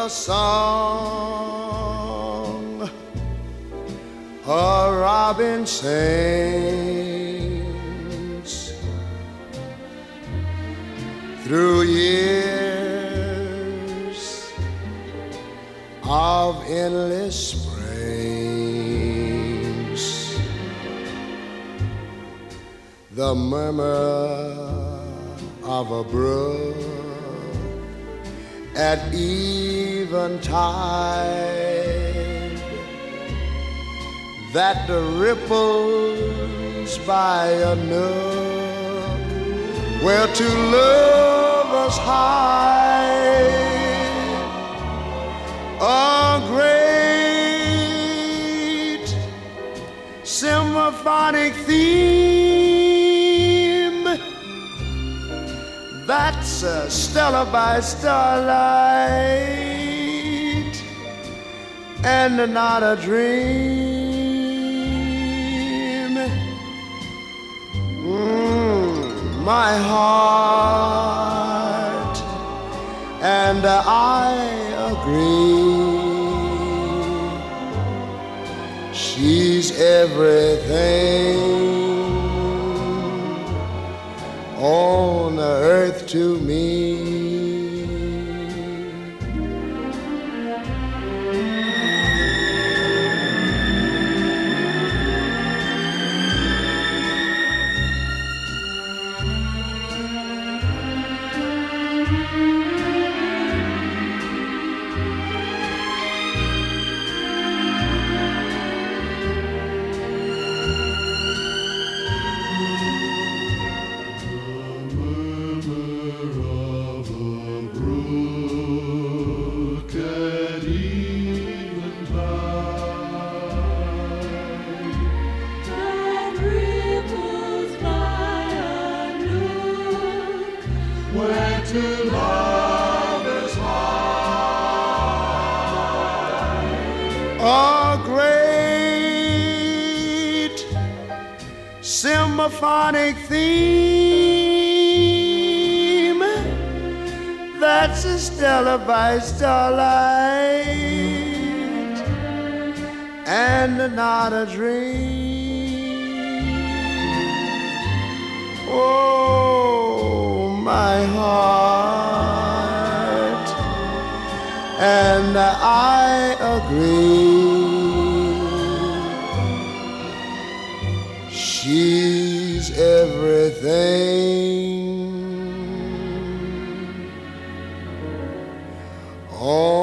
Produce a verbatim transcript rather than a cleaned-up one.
a song a robin sings through years of endless springs. The murmur of a brook at eventide, that the ripples by a nook where two lovers hide. A great symphonic theme that's a Stella by starlight and not a dream. Mm, my heart and I agree. She's everything on earth to me. A great symphonic theme that's a Stella by starlight and not a dream. Oh, my heart and I agree. She's everything. Oh.